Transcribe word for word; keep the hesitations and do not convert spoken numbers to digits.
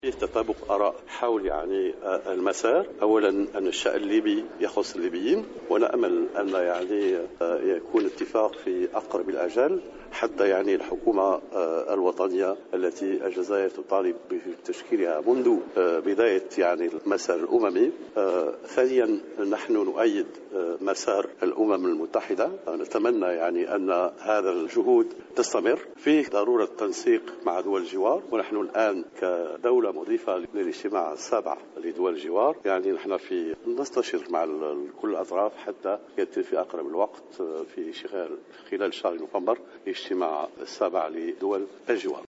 في تطابق آراء حول يعني المسار. أولا أن الشأن الليبي يخص الليبيين، ونأمل أن يعني يكون اتفاق في أقرب الأجال حتى يعني الحكومة الوطنية التي الجزائر تطالب بتشكيلها منذ بداية يعني المسار الأممي. ثانيا نحن نؤيد مسار الأمم المتحدة، نتمنى يعني أن هذا الجهود تستمر. فيه ضرورة تنسيق مع دول الجوار، ونحن الآن كدولة مضيفة للاجتماع السابع لدول الجوار يعني نحن في نستشير مع كل الأطراف حتى يتم في أقرب الوقت في خلال شهر نوفمبر اجتماع السابع لدول الجوار.